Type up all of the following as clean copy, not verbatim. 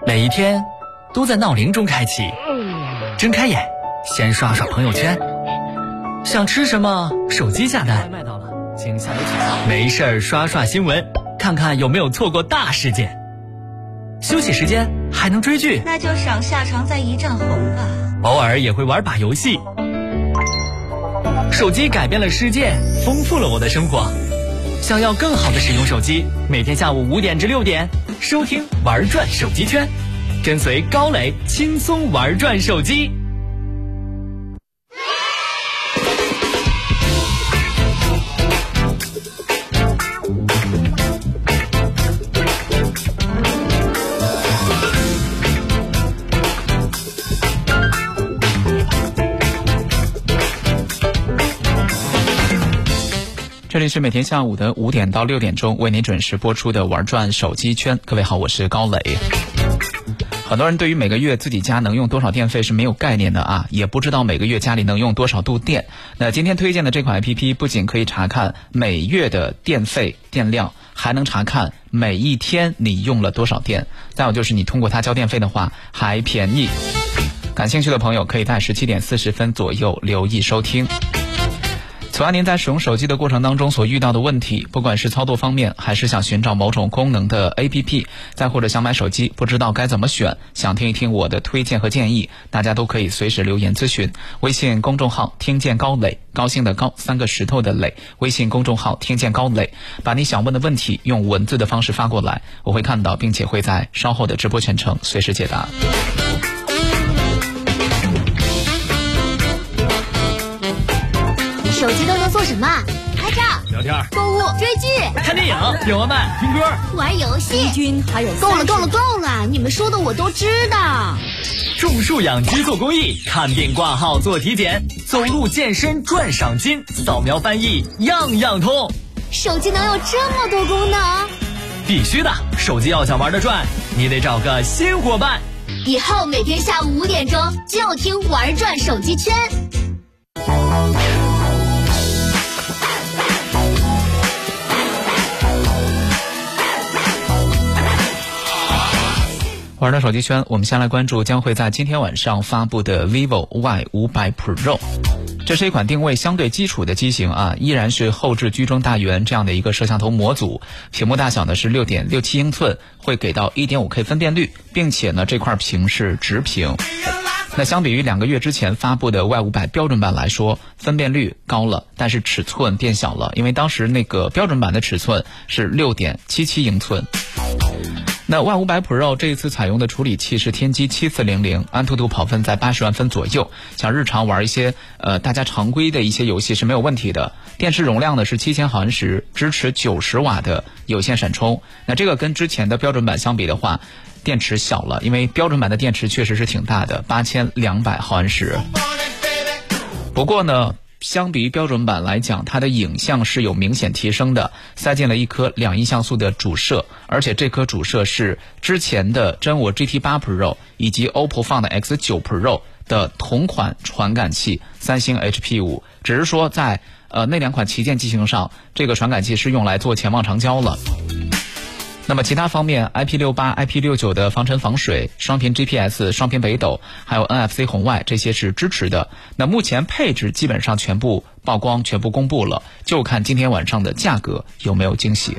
每一天都在闹铃中开启，睁开眼先刷刷朋友圈，想吃什么手机下单，没事儿刷刷新闻，看看有没有错过大事件。休息时间还能追剧， 那就赏夏长在一丈红吧。 偶尔也会玩把游戏。手机改变了世界，丰富了我的生活。想要更好的使用手机，每天下午5点至6点收听玩转手机圈，跟随高磊轻松玩转手机。 这里是每天下午的5点到6点钟为您准时播出的玩转手机圈。各位好，我是高磊。很多人对于每个月自己家能用多少电费是没有概念的啊，也不知道每个月家里能用多少度电。那今天推荐的这款 APP 不仅可以查看每月的电费电量，还能查看每一天你用了多少电。再有就是你通过它交电费的话还便宜。感兴趣的朋友可以在17点40分左右留意收听。此外，您在使用手机的过程当中所遇到的问题，不管是操作方面，还是想寻找某种功能的 APP， 再或者想买手机不知道该怎么选，想听一听我的推荐和建议，大家都可以随时留言咨询。微信公众号听见高磊，高兴的高，3个石头的磊，微信公众号听见高磊，把你想问的问题用文字的方式发过来，我会看到并且会在稍后的直播全程随时解答。 手机都能做什么？拍照、 聊天、 购物、追剧、 看电影、点外卖、听歌、 玩游戏。 军还有够了，你们说的我都知道。 种树养鸡做公益，看病挂号做体检，走路健身赚赏金，扫描翻译样样通。 手机能有这么多功能？ 必须的，手机要想玩得转，你得找个新伙伴。 以后每天下午5点钟就听玩转手机圈。 玩转手机圈，我们先来关注将会在今天晚上发布的 vivo Y500 Pro。 这是一款定位相对基础的机型啊，依然是后置居中大元这样的一个摄像头模组，屏幕大小呢是 6.67 英寸，会给到 1.5K 分辨率，并且呢这块屏是直屏。那相比于2个月之前发布的 Y500 标准版来说，分辨率高了，但是尺寸变小了，因为当时那个标准版的尺寸是 6.77 英寸。那 Y500 Pro 这一次采用的处理器是天玑7400，安兔兔跑分在80万分左右，像日常玩一些大家常规的一些游戏是没有问题的。电池容量呢是7000毫安时，支持90瓦的有线闪充。那这个跟之前的标准版相比的话，电池小了，因为标准版的电池确实是挺大的，8200毫安时。不过呢，相比于标准版来讲，它的影像是有明显提升的，塞进了一颗2亿像素的主摄，而且这颗主摄是之前的真我 GT8 Pro 以及 OPPO Find X9 Pro 的同款传感器，三星 HP5， 只是说在那2款旗舰机型上，这个传感器是用来做潜望长焦了。那么其他方面 IP68、IP69 的防尘防水、双频 GPS、双频北斗，还有 NFC 红外，这些是支持的。那目前配置基本上全部曝光，全部公布了，就看今天晚上的价格有没有惊喜。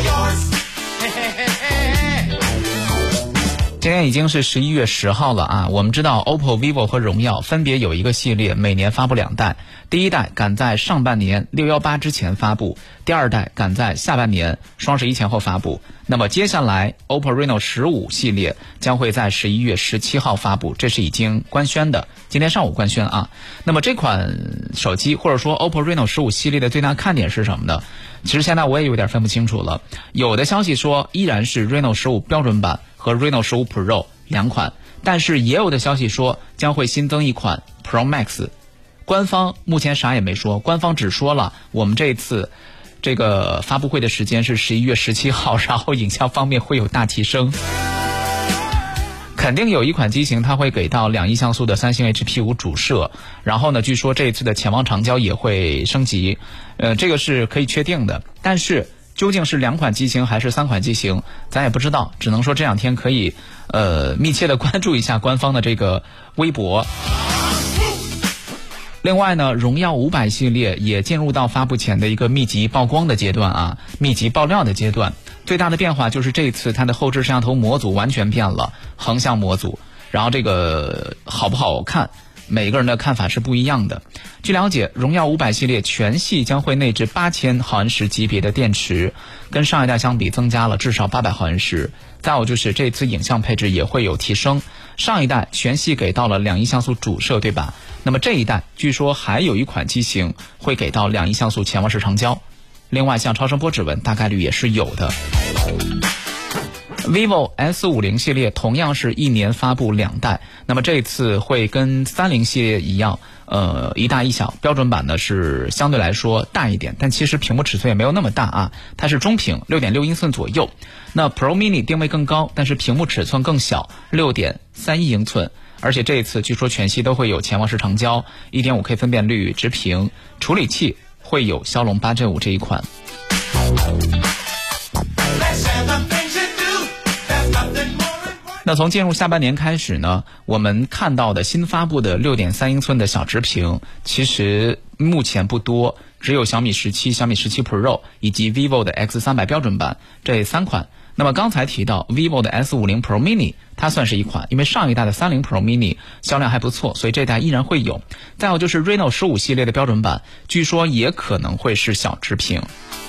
今天已经是11月10号了啊！我们知道 OPPO、vivo 和荣耀分别有一个系列，每年发布2代。第一代赶在上半年618之前发布，第二代赶在下半年双11前后发布。那么接下来 OPPO Reno 15系列将会在11月17号发布，这是已经官宣的，今天上午官宣啊。那么这款手机或者说 OPPO Reno 15系列的最大看点是什么呢？其实现在我也有点分不清楚了。有的消息说依然是 Reno 15标准版和 Reno 15 Pro 2款，但是也有的消息说将会新增一款 Pro Max。官方目前啥也没说，官方只说了我们这次这个发布会的时间是11月17号，然后影像方面会有大提升。肯定有一款机型它会给到2亿像素的三星 HP5 主摄，然后呢据说这一次的潜望长焦也会升级，这个是可以确定的。但是究竟是2款机型还是3款机型，咱也不知道，只能说这2天可以密切的关注一下官方的这个微博。另外呢，荣耀500系列也进入到发布前的一个密集曝光的阶段啊，密集爆料的阶段。最大的变化就是这次它的后置摄像头模组完全变了，横向模组，然后这个好不好看，每个人的看法是不一样的。据了解，荣耀500系列全系将会内置8000毫安时级别的电池，跟上一代相比增加了至少800毫安时。再有就是这次影像配置也会有提升，上一代全系给到了2亿像素主摄，对吧？那么这一代据说还有一款机型会给到2亿像素潜望式长焦，另外像超声波指纹大概率也是有的。vivo S50 系列同样是1年发布2代，那么这次会跟30系列一样，一大一小，标准版呢是相对来说大一点，但其实屏幕尺寸也没有那么大啊，它是中屏 6.6 英寸左右。那 Pro Mini 定位更高，但是屏幕尺寸更小 6.31 英寸，而且这一次据说全系都会有潜望式长焦 1.5K 分辨率直屏，处理器会有骁龙8 Gen 5这一款。那从进入下半年开始呢，我们看到的新发布的 6.3 英寸的小直屏其实目前不多，只有小米17、小米17 Pro 以及 vivo 的 X300 标准版这3款。那么刚才提到 vivo 的 S50 Pro Mini 它算是一款，因为上一代的30 Pro Mini 销量还不错，所以这代依然会有。再有就是 Reno 15系列的标准版据说也可能会是小直屏。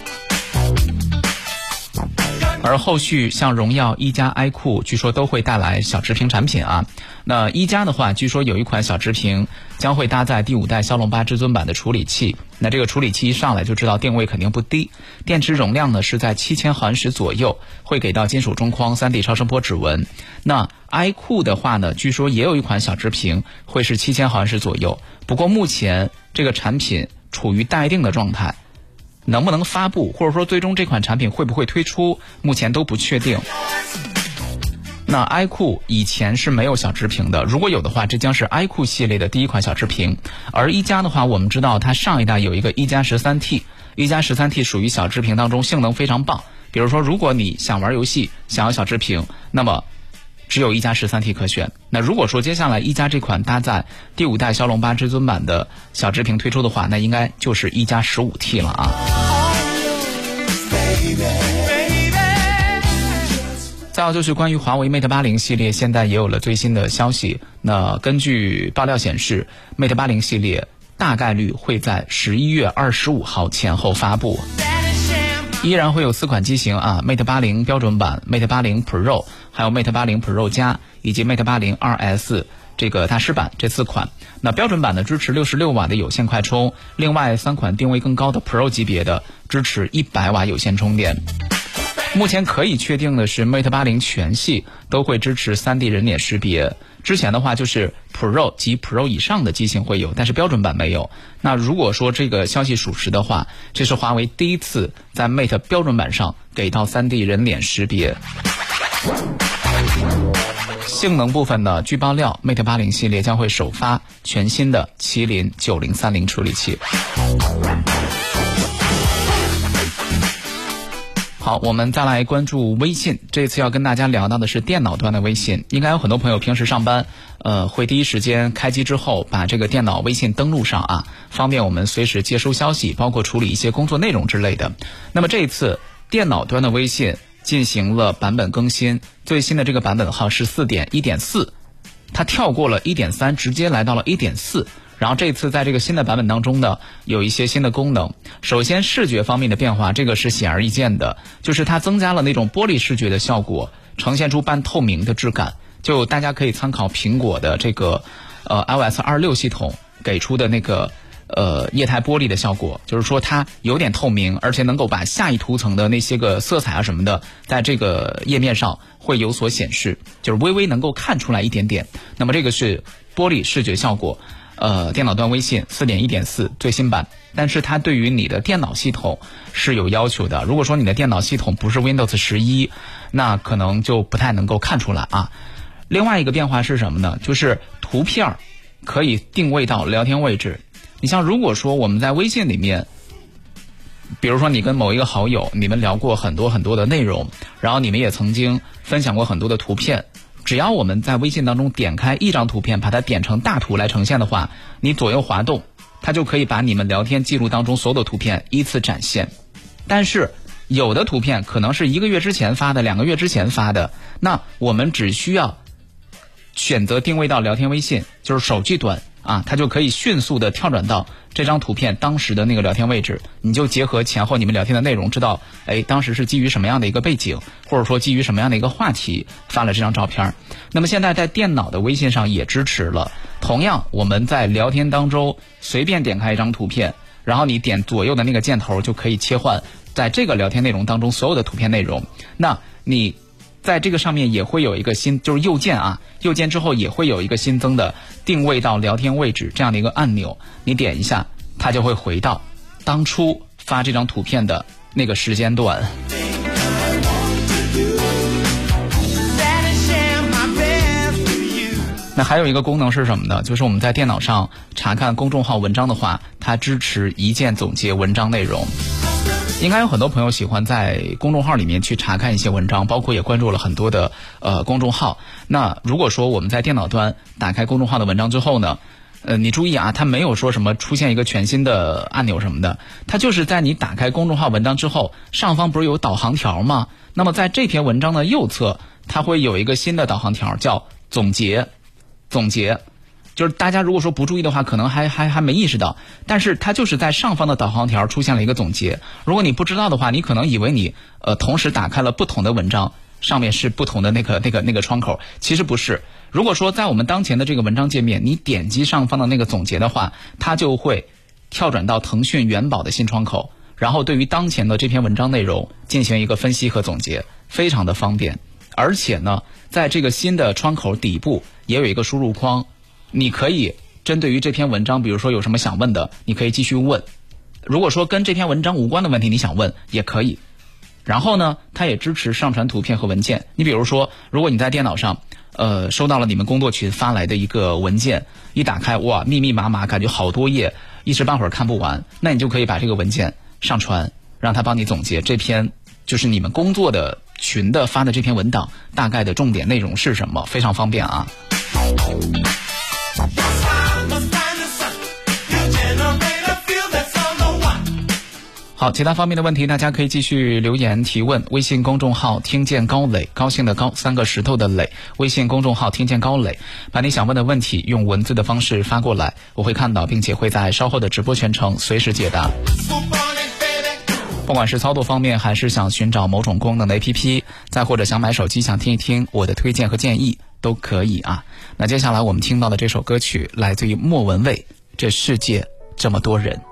而后续像荣耀、一加、iQOO据说都会带来小直屏产品啊。那一加的话，据说有一款小直屏将会搭载第5代骁龙8至尊版的处理器，那这个处理器一上来就知道定位肯定不低，电池容量呢是在7000毫安时左右，会给到金属中框 3D 超声波指纹。那 iQOO 的话呢，据说也有一款小直屏会是7000毫安时左右，不过目前这个产品处于待定的状态，能不能发布，或者说最终这款产品会不会推出，目前都不确定。那 iQOO 以前是没有小直屏的，如果有的话，这将是 iQOO 系列的第一款小直屏。而一加的话，我们知道它上一代有一个一加 13T， 一加 13T 属于小直屏当中性能非常棒，比如说如果你想玩游戏想要小直屏，那么只有一加 13T 可选。那如果说接下来一加这款搭载第5代骁龙8至尊版的小直屏推出的话，那应该就是一加 15T 了啊。再有就是关于华为 Mate 80系列，现在也有了最新的消息。那根据爆料显示， Mate 80系列大概率会在11月25号前后发布，依然会有4款机型啊 ，Mate 80标准版、Mate 80 Pro， 还有 Mate 80 Pro 加以及 Mate 80 2S 这个大师版这4款。那标准版呢支持66瓦的有线快充，另外3款定位更高的 Pro 级别的支持100瓦有线充电。目前可以确定的是 Mate 80全系都会支持 3D 人脸识别，之前的话就是 Pro 及 Pro 以上的机型会有，但是标准版没有。那如果说这个消息属实的话，这是华为第一次在 Mate 标准版上给到 3D 人脸识别。性能部分呢，据爆料 Mate 80系列将会首发全新的麒麟9030处理器。好，我们再来关注微信。这次要跟大家聊到的是电脑端的微信。应该有很多朋友平时上班会第一时间开机之后把这个电脑微信登录上啊，方便我们随时接收消息，包括处理一些工作内容之类的。那么这一次电脑端的微信进行了版本更新，最新的这个版本号是 4.1.4， 它跳过了 1.3 直接来到了 1.4。然后这次在这个新的版本当中呢，有一些新的功能。首先视觉方面的变化，这个是显而易见的，就是它增加了那种玻璃视觉的效果，呈现出半透明的质感。就大家可以参考苹果的这个iOS 26系统给出的那个液态玻璃的效果，就是说它有点透明，而且能够把下一图层的那些个色彩啊什么的，在这个页面上会有所显示，就是微微能够看出来一点点。那么这个是玻璃视觉效果。电脑端微信 4.1.4 最新版，但是它对于你的电脑系统是有要求的。如果说你的电脑系统不是 Windows 11，那可能就不太能够看出来啊。另外一个变化是什么呢？就是图片可以定位到聊天位置。你像如果说我们在微信里面比如说你跟某一个好友，你们聊过很多很多的内容，然后你们也曾经分享过很多的图片，只要我们在微信当中点开一张图片，把它点成大图来呈现的话，你左右滑动，它就可以把你们聊天记录当中所有的图片依次展现。但是有的图片可能是1个月之前发的，2个月之前发的，那我们只需要选择定位到聊天微信，就是手机端啊，它就可以迅速的跳转到这张图片当时的那个聊天位置，你就结合前后你们聊天的内容，知道当时是基于什么样的一个背景，或者说基于什么样的一个话题发了这张照片。那么现在在电脑的微信上也支持了，同样我们在聊天当中随便点开一张图片，然后你点左右的那个箭头就可以切换在这个聊天内容当中所有的图片内容。那你在这个上面也会有一个就是右键啊，右键之后也会有一个新增的定位到聊天位置这样的一个按钮，你点一下，它就会回到当初发这张图片的那个时间段。那还有一个功能是什么呢？就是我们在电脑上查看公众号文章的话，它支持一键总结文章内容。应该有很多朋友喜欢在公众号里面去查看一些文章，包括也关注了很多的公众号。那如果说我们在电脑端打开公众号的文章之后呢，你注意啊，它没有说什么出现一个全新的按钮什么的，它就是在你打开公众号文章之后，上方不是有导航条吗？那么在这篇文章的右侧，它会有一个新的导航条叫总结。就是大家如果说不注意的话，可能还没意识到，但是它就是在上方的导航条出现了一个总结。如果你不知道的话，你可能以为你同时打开了不同的文章，上面是不同的那个窗口，其实不是。如果说在我们当前的这个文章界面，你点击上方的那个总结的话，它就会跳转到腾讯元宝的新窗口，然后对于当前的这篇文章内容进行一个分析和总结，非常的方便。而且呢，在这个新的窗口底部也有一个输入框，你可以针对于这篇文章，比如说有什么想问的，你可以继续问。如果说跟这篇文章无关的问题你想问也可以。然后呢，它也支持上传图片和文件。你比如说，如果你在电脑上收到了你们工作群发来的一个文件，一打开哇，密密麻麻，感觉好多页，一时半会儿看不完，那你就可以把这个文件上传，让它帮你总结这篇就是你们工作的群的发的这篇文档大概的重点内容是什么，非常方便啊。好，其他方面的问题大家可以继续留言提问。微信公众号听见高磊，高兴的高，3个石头的磊。微信公众号听见高磊，把你想问的问题用文字的方式发过来，我会看到，并且会在稍后的直播全程随时解答。不管是操作方面，还是想寻找某种功能的 APP， 再或者想买手机想听一听我的推荐和建议都可以啊。那接下来我们听到的这首歌曲来自于莫文蔚，这世界这么多人。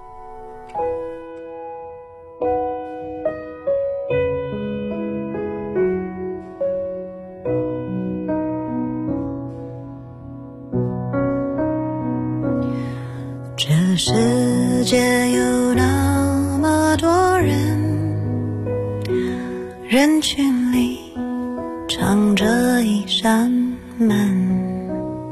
这世界有那么多人，人群里藏着一扇门，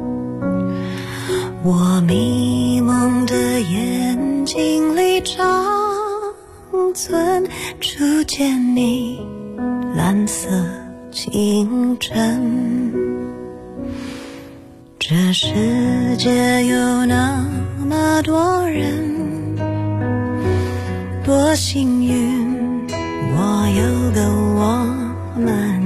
我迷蒙的眼睛里长存初见你蓝色清晨。这世界有那么多人，多幸运我有个我们，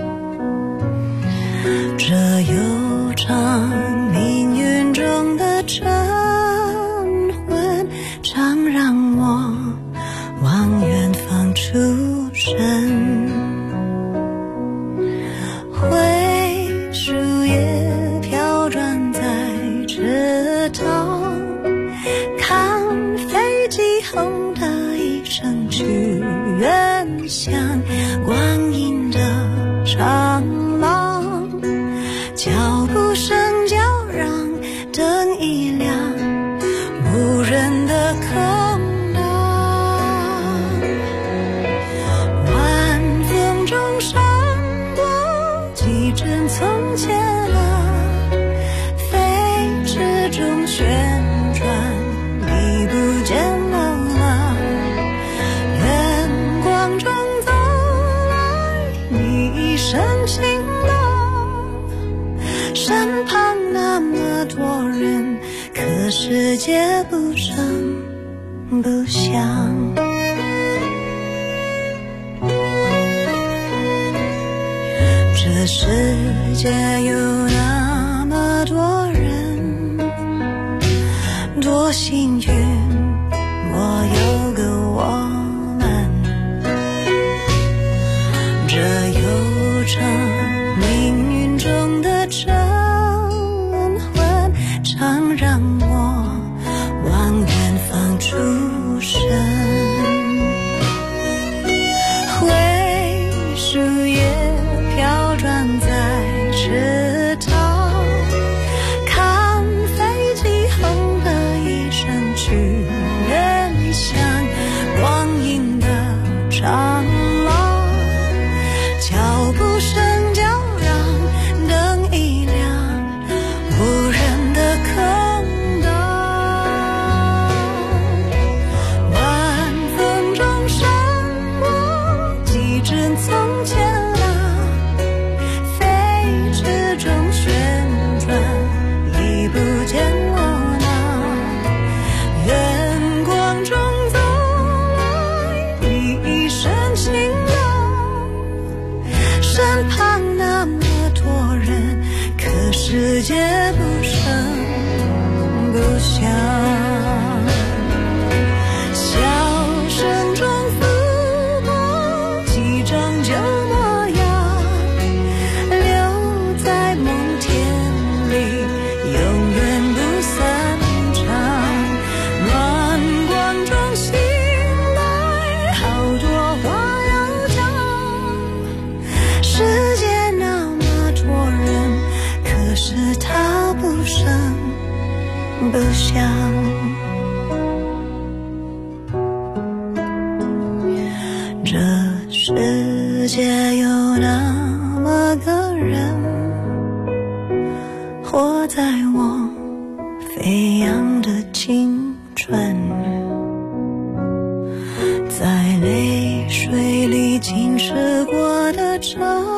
这悠长命运中的晨昏，常让我往远方出神。灰树叶飘转在池塘，看飞机轰的一声去远乡，光阴的长廊，脚步声叫让灯一亮，无人的空荡，晚风中闪过几帧从前啊，飞驰中旋转，你不见了吗？ 很心动，身旁那么多人，可世界不声不响。这世界有那么多人，多幸运我有个我们，这有着命运中的晨昏，常让我往远方出神。灰树叶飘转在池塘，看飞机轰的一声去远乡，光阴的长廊，脚步声叫嚷，灯一亮，无人的空荡，晚风中闪过几帧从前啊，飞驰中旋转，已不见我那远光中走来一身晴朗，身旁那么多人，可世界不声不响，笑声中拂过几张旧模样，留在梦田里，永远不散场。暖光中醒来，好多话要讲，世界那么多人，可是他不声不响。这世界有那么个人，活在我飞扬的青春，在泪水里浸湿过的皱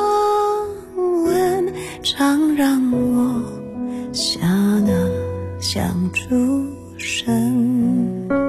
纹，常让我想出神。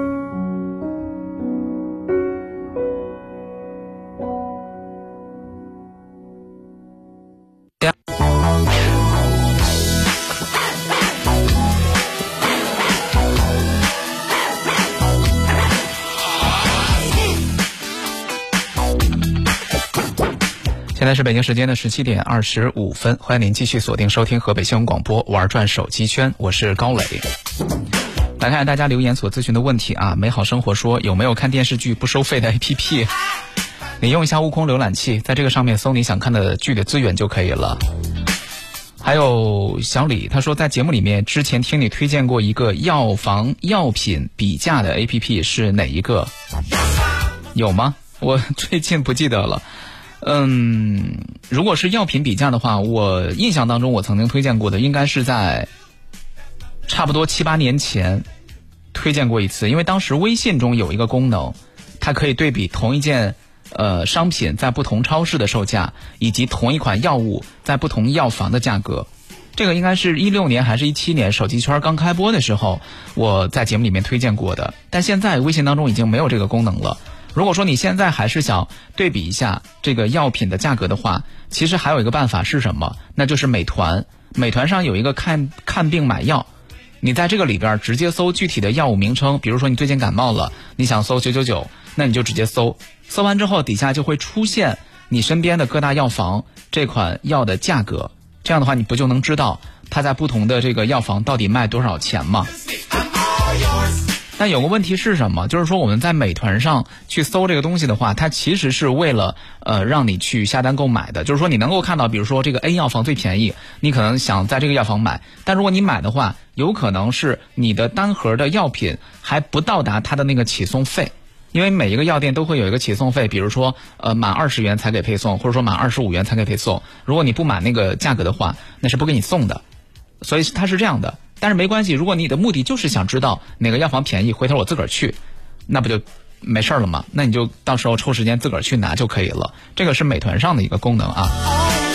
现在是北京时间的17点25分，欢迎您继续锁定收听河北新闻广播玩转手机圈，我是高磊。来看大家留言所咨询的问题啊，美好生活说有没有看电视剧不收费的 APP？ 你用一下悟空浏览器，在这个上面搜你想看的剧的资源就可以了。还有小李他说，在节目里面之前听你推荐过一个药房药品比价的 APP， 是哪一个？有吗？我最近不记得了。如果是药品比价的话，我印象当中我曾经推荐过的应该是在差不多7、8年前推荐过一次，因为当时微信中有一个功能，它可以对比同一件商品在不同超市的售价，以及同一款药物在不同药房的价格。这个应该是16年还是17年手机圈刚开播的时候，我在节目里面推荐过的，但现在微信当中已经没有这个功能了。如果说你现在还是想对比一下这个药品的价格的话，其实还有一个办法是什么？那就是美团。美团上有一个看病买药，你在这个里边直接搜具体的药物名称，比如说你最近感冒了，你想搜999，那你就直接搜完之后底下就会出现你身边的各大药房这款药的价格，这样的话你不就能知道它在不同的这个药房到底卖多少钱吗？但有个问题是什么？就是说我们在美团上去搜这个东西的话，它其实是为了让你去下单购买的。就是说你能够看到，比如说这个 A 药房最便宜，你可能想在这个药房买，但如果你买的话，有可能是你的单盒的药品还不到达它的那个起送费。因为每一个药店都会有一个起送费，比如说满20元才给配送，或者说满25元才给配送。如果你不满那个价格的话，那是不给你送的。所以它是这样的。但是没关系，如果你的目的就是想知道哪个药房便宜，回头我自个儿去，那不就没事了吗？那你就到时候抽时间自个儿去拿就可以了。这个是美团上的一个功能啊。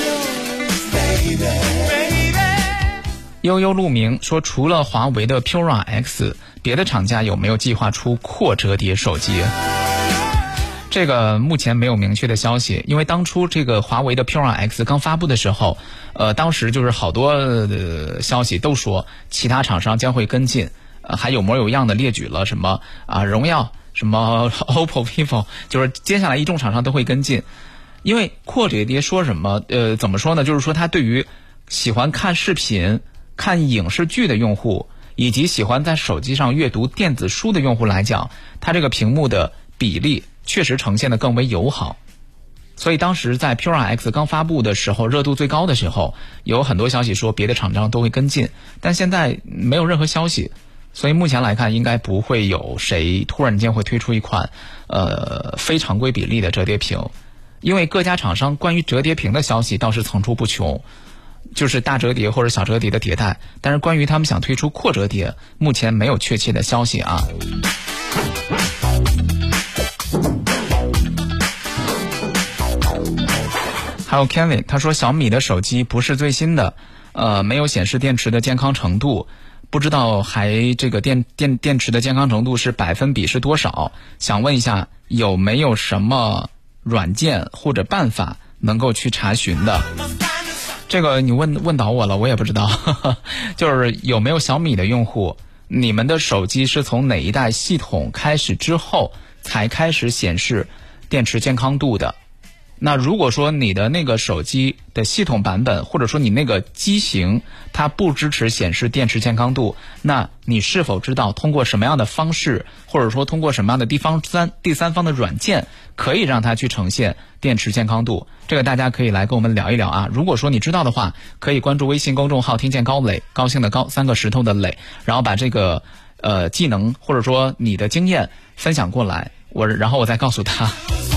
悠悠鹿鸣说，除了华为的 Pura X， 别的厂家有没有计划出扩折叠手机？这个目前没有明确的消息，因为当初这个华为的 Pura X 刚发布的时候，当时就是好多消息都说其他厂商将会跟进，还有模有样的列举了什么荣耀、什么 OPPO、vivo， 就是接下来一众厂商都会跟进。因为扩折叠说什么怎么说呢？就是说它对于喜欢看视频、看影视剧的用户，以及喜欢在手机上阅读电子书的用户来讲，它这个屏幕的比例确实呈现得更为友好。所以当时在 Pura X 刚发布的时候，热度最高的时候，有很多消息说别的厂商都会跟进，但现在没有任何消息，所以目前来看应该不会有谁突然间会推出一款非常规比例的折叠屏。因为各家厂商关于折叠屏的消息倒是层出不穷，就是大折叠或者小折叠的迭代，但是关于他们想推出扩折叠，目前没有确切的消息啊。还有 Kevin 他说，小米的手机不是最新的，没有显示电池的健康程度，不知道还这个电池的健康程度是百分比是多少，想问一下有没有什么软件或者办法能够去查询的。这个你问倒我了，我也不知道就是有没有小米的用户，你们的手机是从哪一代系统开始之后才开始显示电池健康度的。那如果说你的那个手机的系统版本，或者说你那个机型它不支持显示电池健康度，那你是否知道通过什么样的方式，或者说通过什么样的第三方的软件可以让它去呈现电池健康度？这个大家可以来跟我们聊一聊啊。如果说你知道的话，可以关注微信公众号听见高磊，高兴的高，三个石头的磊，然后把这个技能或者说你的经验分享过来，然后我再告诉他。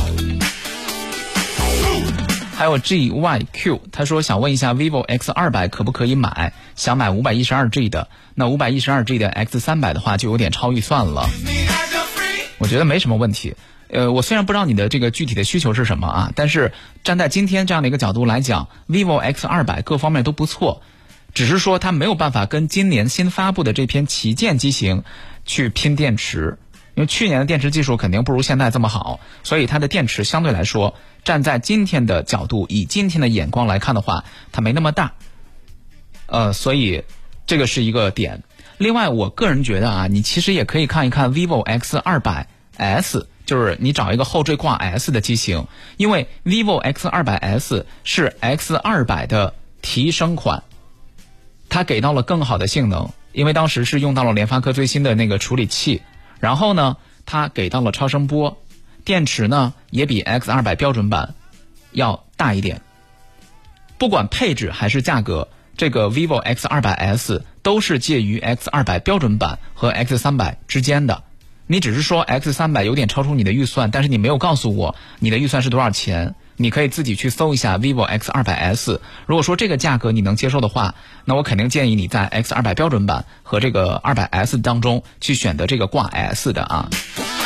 还有 GYQ 他说想问一下 vivo X200 可不可以买，想买 512G 的，那 512G 的 X300 的话就有点超预算了。我觉得没什么问题，我虽然不知道你的这个具体的需求是什么啊，但是站在今天这样的一个角度来讲， vivo X200 各方面都不错，只是说它没有办法跟今年新发布的这篇旗舰机型去拼电池，因为去年的电池技术肯定不如现在这么好，所以它的电池相对来说站在今天的角度，以今天的眼光来看的话，它没那么大，所以这个是一个点。另外我个人觉得啊，你其实也可以看一看 vivo X200S， 就是你找一个后缀挂 S 的机型，因为 vivo X200S 是 X200 的提升款，它给到了更好的性能，因为当时是用到了联发科最新的那个处理器，然后呢它给到了超声波，电池呢也比 X200 标准版要大一点。不管配置还是价格，这个 vivo X200S 都是介于 X200 标准版和 X300 之间的。你只是说 X300 有点超出你的预算，但是你没有告诉我你的预算是多少钱，你可以自己去搜一下 vivo X200S。 如果说这个价格你能接受的话，那我肯定建议你在 X200 标准版和这个 200S 当中去选择这个挂 S 的啊。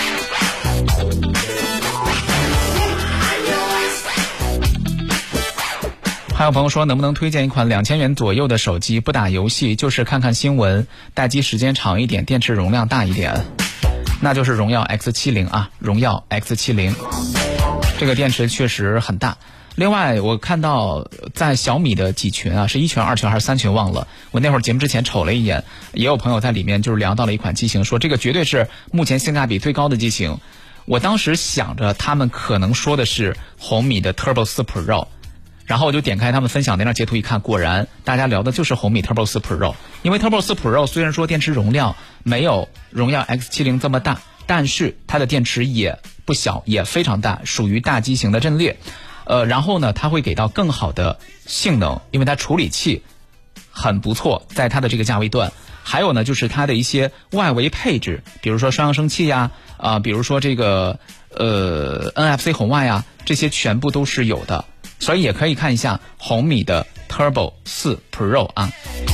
还有朋友说能不能推荐一款2000元左右的手机，不打游戏，就是看看新闻，待机时间长一点，电池容量大一点。那就是荣耀 X70 啊，荣耀 X70 这个电池确实很大。另外我看到在小米的几群啊，是1群2群还是3群忘了，我那会儿节目之前瞅了一眼，也有朋友在里面就是聊到了一款机型，说这个绝对是目前性价比最高的机型。我当时想着他们可能说的是红米的 Turbo 4 Pro，然后我就点开他们分享那张截图一看，果然大家聊的就是红米 Turbo 4 Pro。 因为 Turbo 4 Pro 虽然说电池容量没有荣耀 X70 这么大，但是它的电池也不小，也非常大，属于大机型的阵列。然后呢它会给到更好的性能，因为它处理器很不错，在它的这个价位段。还有呢就是它的一些外围配置，比如说双扬声器呀，比如说这个NFC 红外呀，这些全部都是有的。所以也可以看一下红米的 Turbo 4 Pro 啊。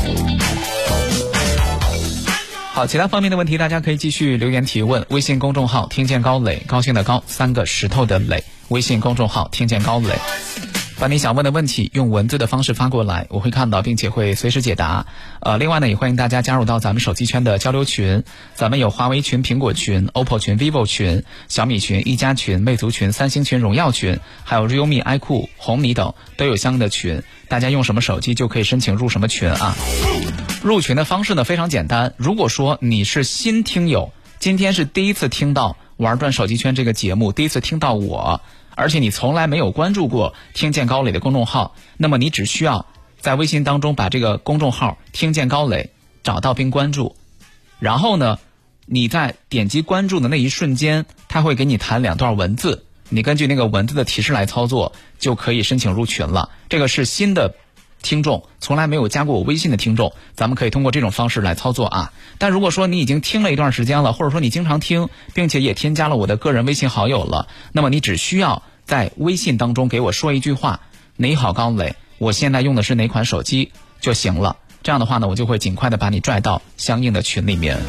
好，其他方面的问题大家可以继续留言提问，微信公众号听见高磊，高兴的高，3个石头的磊，微信公众号听见高磊。 把你想问的问题用文字的方式发过来，我会看到并且会随时解答。另外呢，也欢迎大家加入到咱们手机圈的交流群，咱们有华为群、苹果群、OPPO 群、vivo 群、小米群、一加群、魅族群、三星群、荣耀群，还有 realme、iQOO、红米等都有相应的群，大家用什么手机就可以申请入什么群啊。入群的方式呢非常简单，如果说你是新听友，今天是第一次听到玩转手机圈这个节目，第一次听到我，而且你从来没有关注过听见高磊的公众号，那么你只需要在微信当中把这个公众号听见高磊找到并关注，然后呢你在点击关注的那一瞬间，他会给你弹2段文字，你根据那个文字的提示来操作，就可以申请入群了。这个是新的听众，从来没有加过我微信的听众，咱们可以通过这种方式来操作啊。但如果说你已经听了一段时间了，或者说你经常听，并且也添加了我的个人微信好友了，那么你只需要在微信当中给我说一句话，你好高磊，我现在用的是哪款手机就行了。这样的话呢，我就会尽快的把你拽到相应的群里面。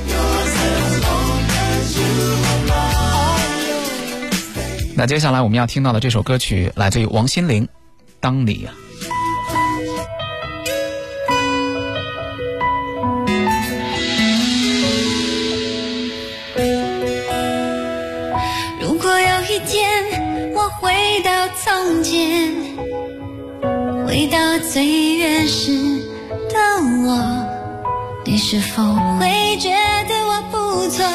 那接下来我们要听到的这首歌曲来自于王心凌，当你啊。 如果有一天我回到从前，回到最原始的我，你是否会觉得我不错？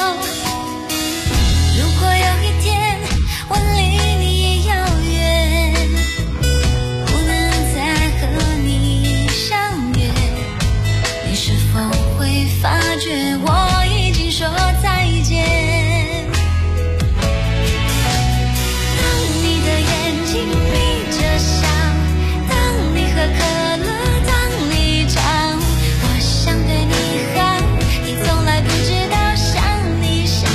如果有一天我离你遥远，不能再和你相约，你是否会发觉我已经说再见？想对你好，你从来不知道想你想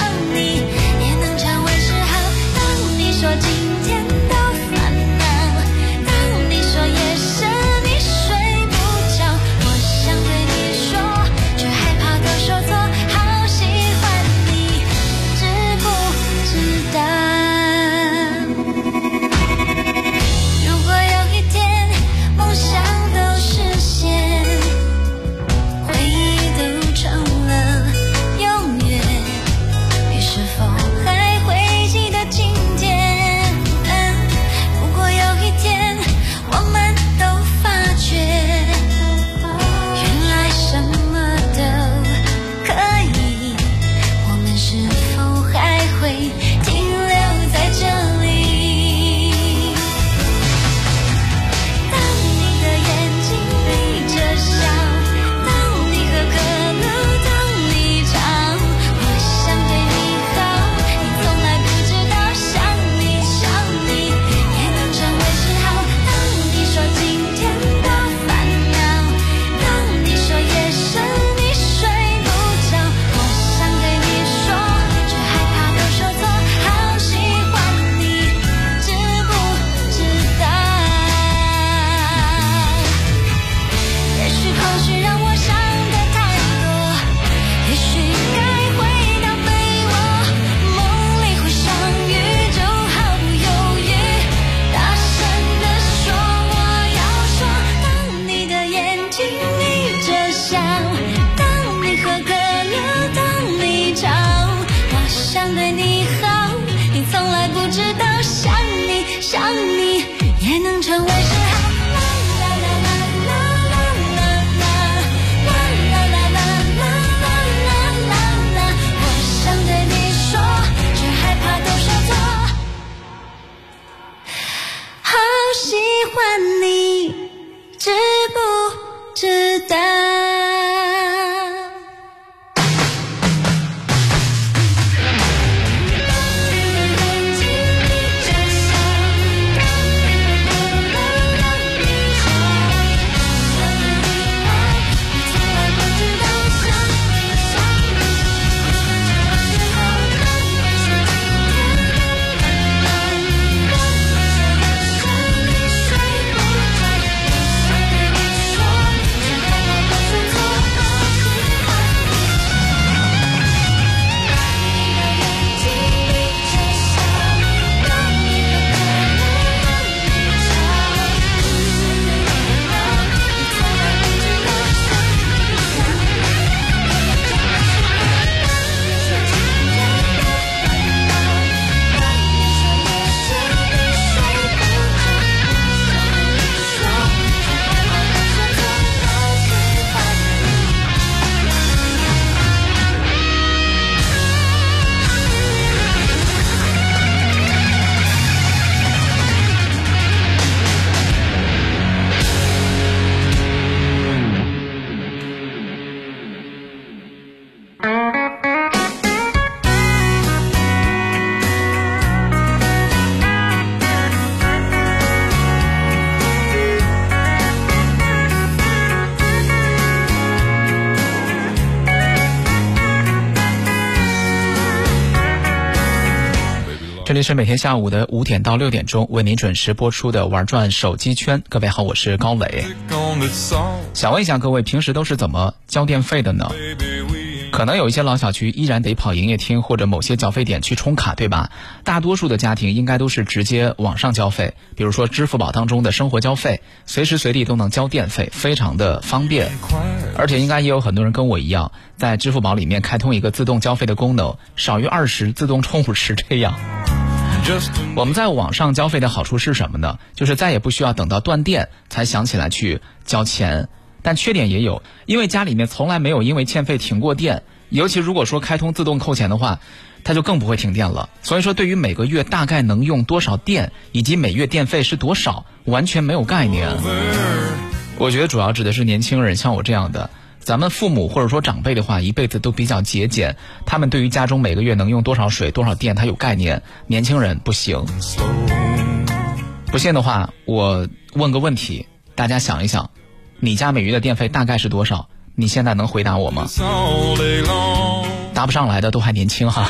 这里是每天下午的5点到6点钟为您准时播出的玩转手机圈。各位好，我是高磊。想问一下各位，平时都是怎么交电费的呢？可能有一些老小区依然得跑营业厅或者某些缴费点去充卡，对吧？大多数的家庭应该都是直接网上交费，比如说支付宝当中的生活交费，随时随地都能交电费，非常的方便。而且应该也有很多人跟我一样，在支付宝里面开通一个自动交费的功能，少于20自动充50这样。我们在网上交费的好处是什么呢？就是再也不需要等到断电才想起来去交钱。但缺点也有，因为家里面从来没有因为欠费停过电，尤其如果说开通自动扣钱的话，它就更不会停电了。所以说对于每个月大概能用多少电以及每月电费是多少完全没有概念。我觉得主要指的是年轻人，像我这样的，咱们父母或者说长辈的话一辈子都比较节俭，他们对于家中每个月能用多少水多少电他有概念，年轻人不行。不信的话我问个问题，大家想一想，你家每月的电费大概是多少？你现在能回答我吗？答不上来的都还年轻哈。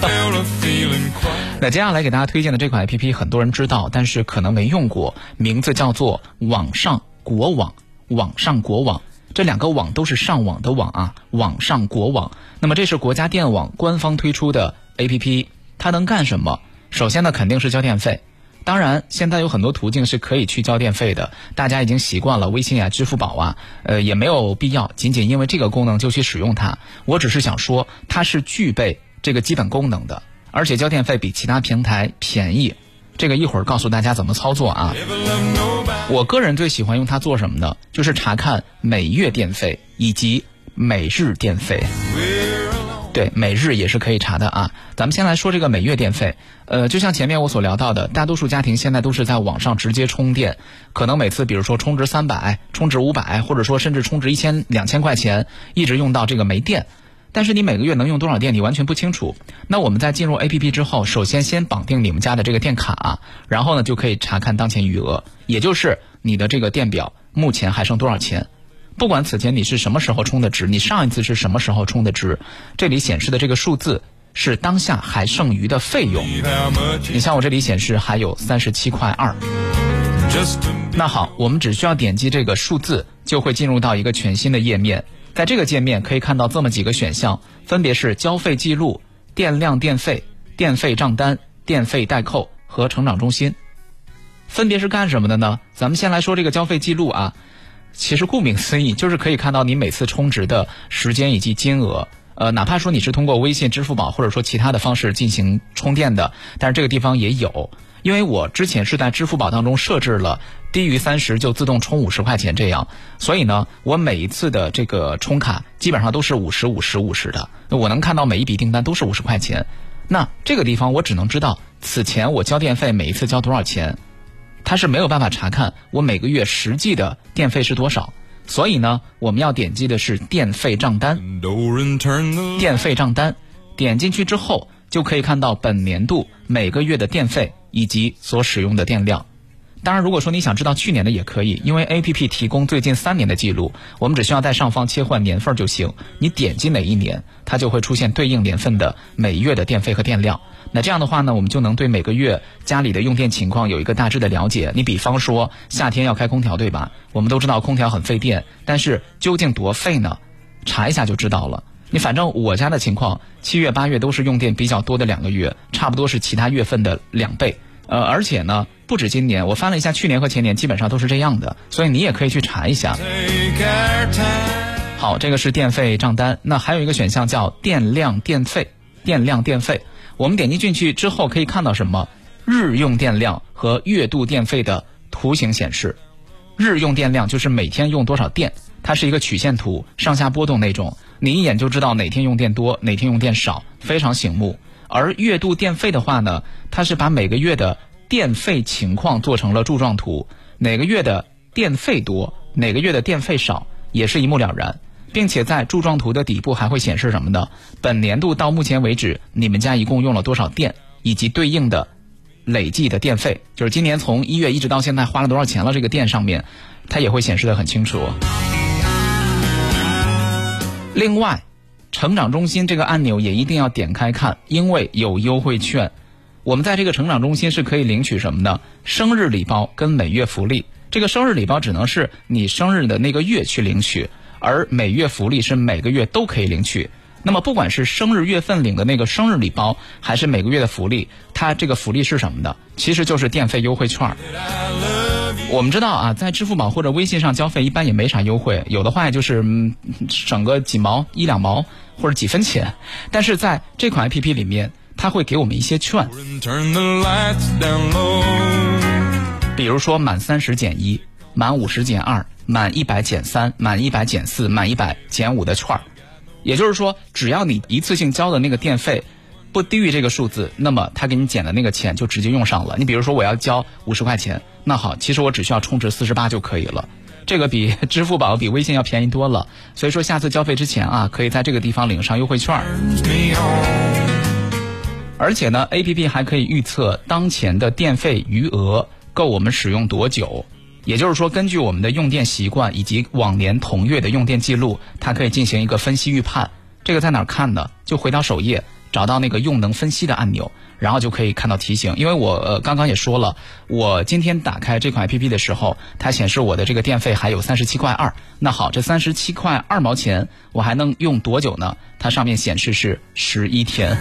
那接下来给大家推荐的这款 APP 很多人知道，但是可能没用过，名字叫做网上国网。网上国网，这两个网都是上网的网啊，网上国网。那么这是国家电网官方推出的 APP， 它能干什么？首先呢，肯定是交电费。当然现在有很多途径是可以去交电费的，大家已经习惯了微信啊、支付宝啊，也没有必要仅仅因为这个功能就去使用它。我只是想说它是具备这个基本功能的，而且交电费比其他平台便宜，这个一会儿告诉大家怎么操作啊。我个人最喜欢用它做什么呢？就是查看每月电费以及每日电费。对，每日也是可以查的啊。咱们先来说这个每月电费。就像前面我所聊到的，大多数家庭现在都是在网上直接充电，可能每次比如说充值300、充值500，或者说甚至充值1000、2000块钱，一直用到这个没电。但是你每个月能用多少电你完全不清楚。那我们在进入 APP 之后，首先先绑定你们家的这个电卡，然后呢就可以查看当前余额，也就是你的这个电表目前还剩多少钱。不管此前你是什么时候充的值，你上一次是什么时候充的值，这里显示的这个数字是当下还剩余的费用。你像我这里显示还有37.2块。那好，我们只需要点击这个数字，就会进入到一个全新的页面。在这个界面可以看到这么几个选项，分别是交费记录、电量电费、电费账单、电费代扣和成长中心。分别是干什么的呢？咱们先来说这个交费记录啊。其实顾名思义，就是可以看到你每次充值的时间以及金额。哪怕说你是通过微信、支付宝或者说其他的方式进行充电的，但是这个地方也有。因为我之前是在支付宝当中设置了低于30就自动充50块钱这样，所以呢，我每一次的这个充卡基本上都是50、50、50的，我能看到每一笔订单都是50块钱。那这个地方我只能知道此前我交电费每一次交多少钱，它是没有办法查看我每个月实际的电费是多少。所以呢，我们要点击的是电费账单。电费账单点进去之后，就可以看到本年度每个月的电费以及所使用的电量。当然如果说你想知道去年的也可以，因为 APP 提供最近3年的记录，我们只需要在上方切换年份就行，你点击哪一年，它就会出现对应年份的每月的电费和电量。那这样的话呢，我们就能对每个月家里的用电情况有一个大致的了解。你比方说夏天要开空调，对吧？我们都知道空调很费电，但是究竟多费呢？查一下就知道了。你反正我家的情况，7月、8月都是用电比较多的2个月，差不多是其他月份的2倍。而且呢，不止今年，我翻了一下去年和前年基本上都是这样的，所以你也可以去查一下。好，这个是电费账单。那还有一个选项叫电量电费。电量电费，我们点进去之后可以看到什么？日用电量和月度电费的图形显示。日用电量就是每天用多少电，它是一个曲线图，上下波动那种，你一眼就知道哪天用电多，哪天用电少，非常醒目。而月度电费的话呢，它是把每个月的电费情况做成了柱状图，哪个月的电费多，哪个月的电费少，也是一目了然。并且在柱状图的底部还会显示什么呢？本年度到目前为止你们家一共用了多少电，以及对应的累计的电费，就是今年从1月一直到现在花了多少钱了，这个电上面它也会显示得很清楚。另外成长中心这个按钮也一定要点开看，因为有优惠券。 我们在这个成长中心是可以领取什么呢？生日礼包跟每月福利。这个生日礼包只能是你生日的那个月去领取，而每月福利是每个月都可以领取。那么不管是生日月份领的那个生日礼包，还是每个月的福利，它这个福利是什么呢？其实就是电费优惠券。我们知道啊，在支付宝或者微信上交费一般也没啥优惠，有的话就是省个几毛、1、2毛或者几分钱。但是在这款 APP 里面，它会给我们一些券，比如说满30减1，满50减2，满100减3，满100减4，满100减5的券。也就是说，只要你一次性交的那个电费不低于这个数字，那么他给你减的那个钱就直接用上了。你比如说我要交50块钱，那好，其实我只需要充值48就可以了。这个比支付宝比微信要便宜多了。所以说下次交费之前啊，可以在这个地方领上优惠券。而且呢 APP 还可以预测当前的电费余额够我们使用多久。也就是说，根据我们的用电习惯以及往年同月的用电记录，它可以进行一个分析预判。这个在哪儿看呢？就回到首页，找到那个用能分析的按钮，然后就可以看到提醒。因为我刚刚也说了，我今天打开这款 APP 的时候，它显示我的这个电费还有37.2块。那好，这37.2块毛钱我还能用多久呢？它上面显示是11天。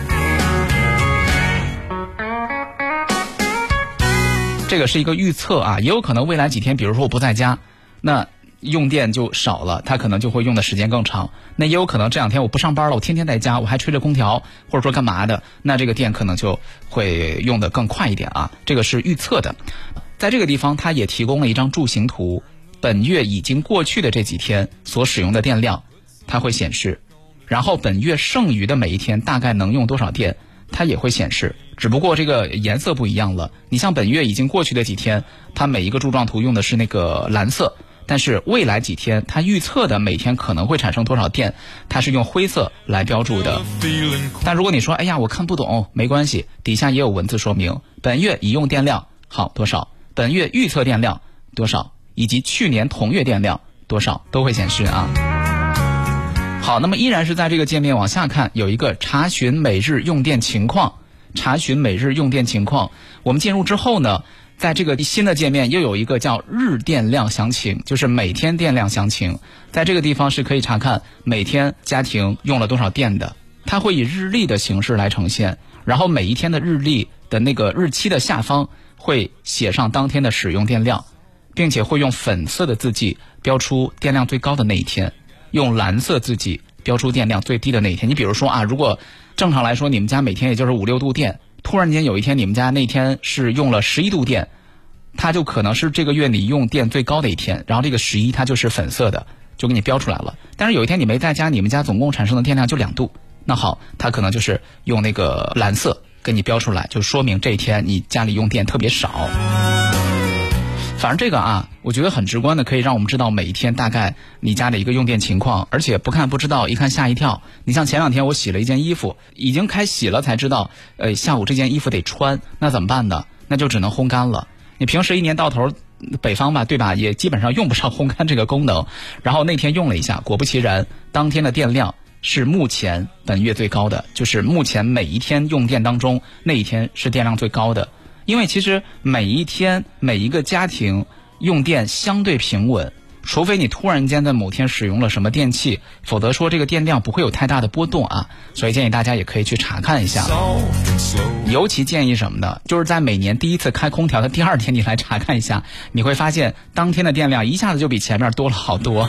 这个是一个预测啊，也有可能未来几天，比如说我不在家，那用电就少了，它可能就会用的时间更长。那也有可能这2天我不上班了，我天天在家，我还吹着空调，或者说干嘛的，那这个电可能就会用得更快一点啊。这个是预测的。在这个地方，它也提供了一张柱形图，本月已经过去的这几天所使用的电量，它会显示，然后本月剩余的每一天大概能用多少电，它也会显示，只不过这个颜色不一样了。你像本月已经过去的几天，它每一个柱状图用的是那个蓝色，但是未来几天它预测的每天可能会产生多少电，它是用灰色来标注的。但如果你说哎呀我看不懂，没关系，底下也有文字说明，本月已用电量好多少，本月预测电量多少，以及去年同月电量多少都会显示啊。好，那么依然是在这个界面往下看，有一个查询每日用电情况。查询每日用电情况，我们进入之后呢，在这个新的界面又有一个叫日电量详情，就是每天电量详情。在这个地方是可以查看每天家庭用了多少电的，它会以日历的形式来呈现，然后每一天的日历的那个日期的下方会写上当天的使用电量，并且会用粉色的字迹标出电量最高的那一天，用蓝色字迹标出电量最低的那一天。你比如说啊，如果正常来说你们家每天也就是5、6度电，突然间有一天你们家那天是用了11度电，它就可能是这个月你用电最高的一天，然后这个11它就是粉色的，就给你标出来了。但是有一天你没在家，你们家总共产生的电量就2度，那好，它可能就是用那个蓝色给你标出来，就说明这一天你家里用电特别少。反正这个啊，我觉得很直观的可以让我们知道每一天大概你家的一个用电情况，而且不看不知道，一看吓一跳。你像前2天我洗了一件衣服，已经开洗了才知道，下午这件衣服得穿，那怎么办呢？那就只能烘干了。你平时一年到头北方吧，对吧，也基本上用不上烘干这个功能。然后那天用了一下，果不其然，当天的电量是目前本月最高的，就是目前每一天用电当中那一天是电量最高的。因为其实每一天每一个家庭用电相对平稳，除非你突然间在某天使用了什么电器，否则说这个电量不会有太大的波动啊。所以建议大家也可以去查看一下。尤其建议什么呢？就是在每年第一次开空调的第2天你来查看一下，你会发现当天的电量一下子就比前面多了好多。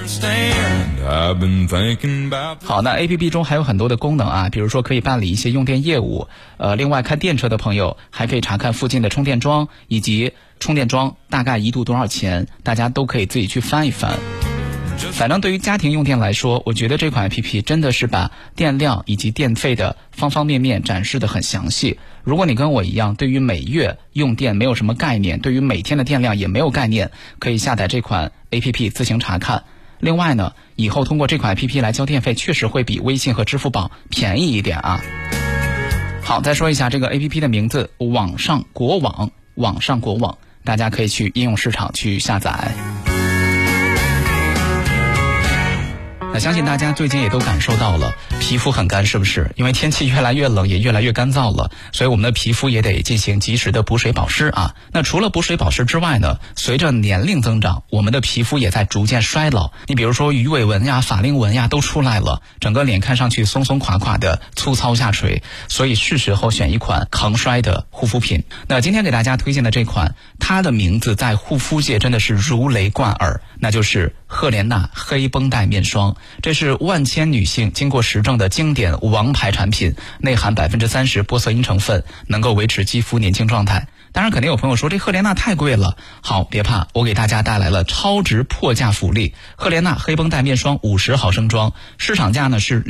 好，那 APP 中还有很多的功能啊，比如说可以办理一些用电业务，另外开电车的朋友还可以查看附近的充电桩，以及充电桩大概1度多少钱，大家都可以自己去翻一翻。反正对于家庭用电来说，我觉得这款 APP 真的是把电量以及电费的方方面面展示得很详细。如果你跟我一样，对于每月用电没有什么概念，对于每天的电量也没有概念，可以下载这款 APP 自行查看。另外呢，以后通过这款 APP 来交电费确实会比微信和支付宝便宜一点啊。好，再说一下这个 APP 的名字，网上国网，网上国网，大家可以去应用市场去下载。 那相信大家最近也都感受到了，皮肤很干，是不是？因为天气越来越冷，也越来越干燥了，所以我们的皮肤也得进行及时的补水保湿啊。那除了补水保湿之外呢，随着年龄增长，我们的皮肤也在逐渐衰老。你比如说鱼尾纹呀、法令纹呀都出来了，整个脸看上去松松垮垮的，粗糙下垂，所以是时候选一款抗衰的护肤品。那今天给大家推荐的这款，它的名字在护肤界真的是如雷贯耳，那就是赫莲娜黑绷带面霜。这是万千女性经过实证的经典王牌产品，内含30%玻色因成分，能够维持肌肤年轻状态。当然肯定有朋友说这赫莲娜太贵了，好，别怕，我给大家带来了超值破价福利。赫莲娜黑绷带面霜50毫升装，市场价呢是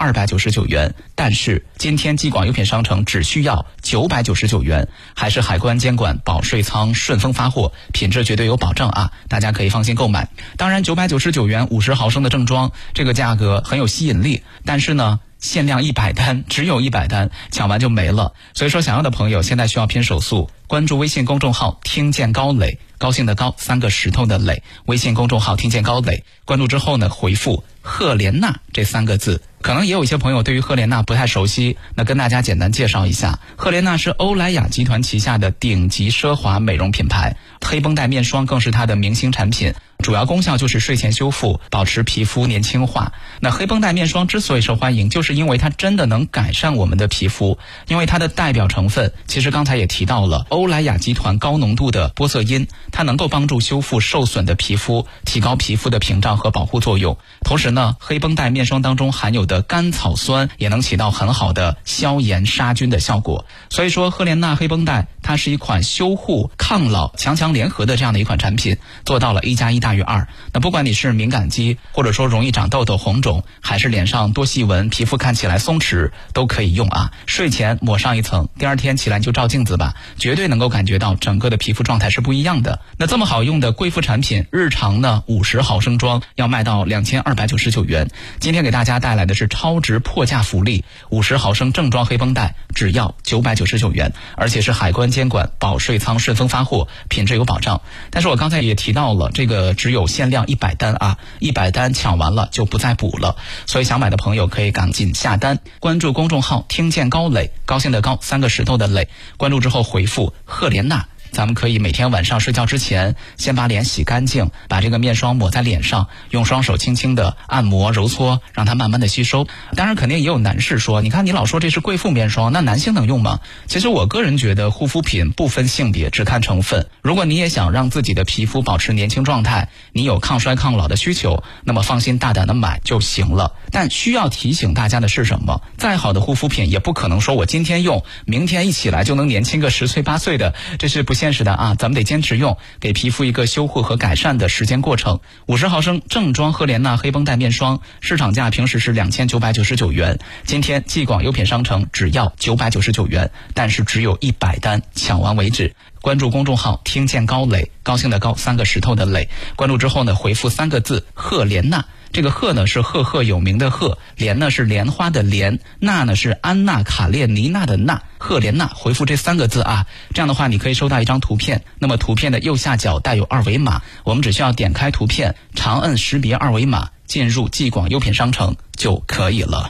2299元，但是今天既广优品商城只需要999元，还是海关监管保税仓顺丰发货，品质绝对有保证啊，大家可以放心购买。当然999元50毫升的正装，这个价格很有吸引力，但是呢限量100单，只有100单，抢完就没了。所以说想要的朋友现在需要拼手速，关注微信公众号听见高磊，高兴的高3个石头的磊，微信公众号听见高磊，关注之后呢回复赫莲娜这3个字。可能也有一些朋友对于赫莲娜不太熟悉，那跟大家简单介绍一下，赫莲娜是欧莱雅集团旗下的顶级奢华美容品牌，黑绷带面霜更是它的明星产品，主要功效就是睡前修复，保持皮肤年轻化。那黑绷带面霜之所以受欢迎，就是因为它真的能改善我们的皮肤，因为它的代表成分其实刚才也提到了欧莱雅集团高浓度的玻色因，它能够帮助修复受损的皮肤，提高皮肤的屏障和保护作用。同时呢，黑绷带面霜当中含有的甘草酸也能起到很好的消炎杀菌的效果。所以说赫莲娜黑绷带它是一款修护抗老强联合的这样的一款产品，做到了1+1大于2。那不管你是敏感肌，或者说容易长痘痘红肿，还是脸上多细纹，皮肤看起来松弛，都可以用啊。睡前抹上一层，第二天起来就照镜子吧，绝对能够感觉到整个的皮肤状态是不一样的。那这么好用的贵妇产品，日常呢50毫升装要卖到2299元，今天给大家带来的是超值破价福利，50毫升正装黑绷带只要999元，而且是海关监管保税仓顺丰发货，品质有保障。但是我刚才也提到了，这个只有限量100单啊，100单抢完了就不再补了，所以想买的朋友可以赶紧下单，关注公众号听见高磊，高兴的高3个石头的磊，关注之后回复赫莲娜，咱们可以每天晚上睡觉之前先把脸洗干净，把这个面霜抹在脸上，用双手轻轻的按摩揉搓，让它慢慢的吸收。当然肯定也有男士说，你看你老说这是贵妇面霜，那男性能用吗？其实我个人觉得护肤品不分性别，只看成分。如果你也想让自己的皮肤保持年轻状态，你有抗衰抗老的需求，那么放心大胆的买就行了。但需要提醒大家的是什么？再好的护肤品也不可能说我今天用，明天一起来就能年轻个10岁8岁的，这是不现实的啊！咱们得坚持用，给皮肤一个修护和改善的时间过程。50毫升正装赫莲娜黑绷带面霜，市场价平时是2999元，今天既广优品商城只要999元，但是只有100单，抢完为止。关注公众号听见高磊，高兴的高3个石头的磊，关注之后呢回复3个字赫莲娜，这个赫呢是赫赫有名的赫，莲呢是莲花的莲，娜呢是安娜卡列尼娜的娜，赫莲娜，回复这3个字啊，这样的话你可以收到一张图片，那么图片的右下角带有2维码，我们只需要点开图片，长按识别2维码，进入既广优品商城就可以了。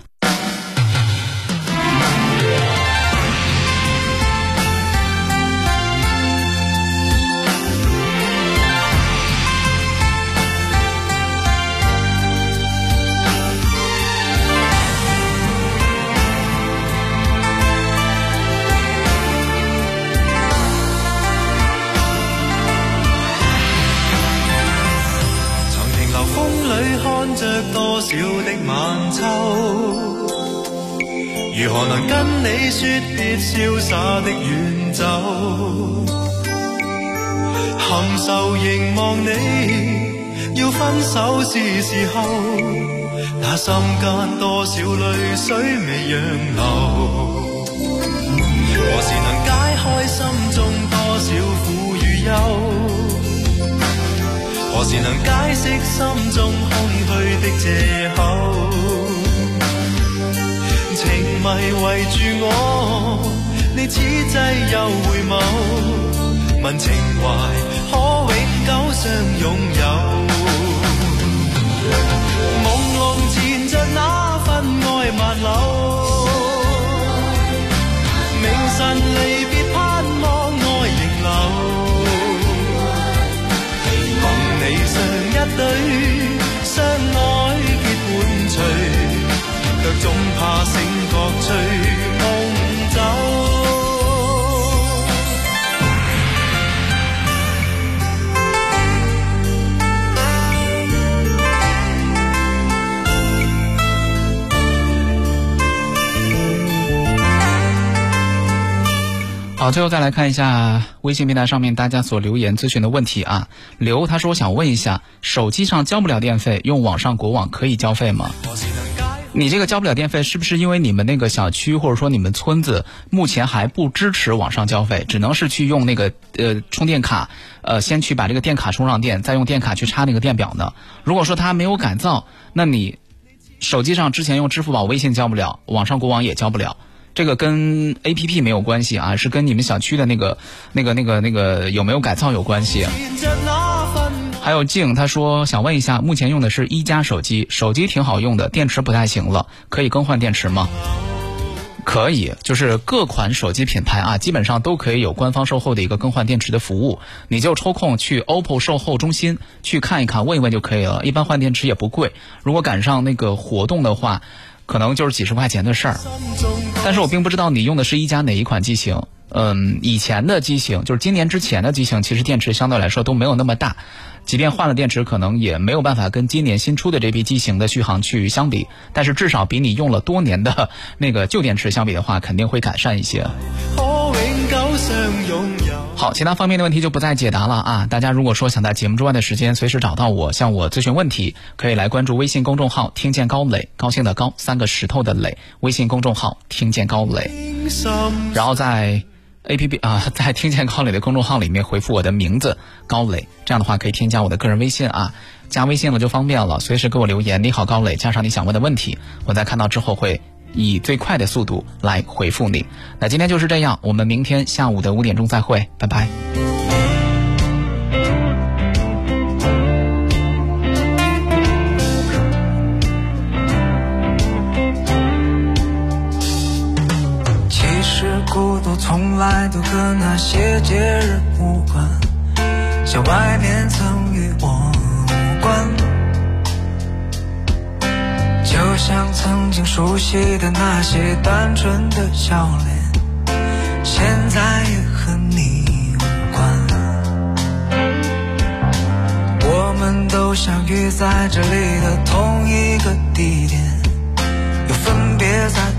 多少的晚秋，如何能跟你說別瀟灑的遠走？含愁凝望你，要分手是時候，那心間多少淚水未讓流？何時能解開心中多少苦與憂？何時能解釋心中空虛的藉口？情迷圍住我，你此際又回眸，問情懷可永久相擁有。朦朧好，最后再来看一下微信平台上面大家所留言咨询的问题啊。刘他说，我想问一下，手机上交不了电费，用网上国网可以交费吗？你这个交不了电费，是不是因为你们那个小区或者说你们村子目前还不支持网上交费，只能是去用那个充电卡，先去把这个电卡充上电，再用电卡去插那个电表呢？如果说它没有改造，那你手机上之前用支付宝、微信交不了，网上国网也交不了。这个跟 APP 没有关系啊，是跟你们小区的那个有没有改造有关系。还有静他说，想问一下，目前用的是一加手机，手机挺好用的，电池不太行了，可以更换电池吗？可以，就是各款手机品牌啊，基本上都可以有官方售后的一个更换电池的服务，你就抽空去 OPPO 售后中心去看一看，问一问就可以了，一般换电池也不贵，如果赶上那个活动的话，可能就是几十块钱的事儿。但是我并不知道你用的是一加哪一款机型。以前的机型，就是今年之前的机型，其实电池相对来说都没有那么大，即便换了电池，可能也没有办法跟今年新出的这批机型的续航去相比，但是至少比你用了多年的那个旧电池相比的话，肯定会改善一些。好，其他方面的问题就不再解答了啊！大家如果说想在节目之外的时间随时找到我，向我咨询问题，可以来关注微信公众号听见高磊，高兴的高，三个石头的磊，微信公众号听见高磊，然后在 APP 在听见高磊的公众号里面回复我的名字高磊，这样的话可以添加我的个人微信啊，加微信了就方便了，随时给我留言，你好高磊，加上你想问的问题，我在看到之后会以最快的速度来回复你。那今天就是这样，我们明天下午的5点钟再会，拜拜。 其实孤独从来都跟那些节日无关，像外面曾与我无关，就像曾经熟悉的那些单纯的笑脸，现在也和你无关。我们都相遇在这里的同一个地点，又分别在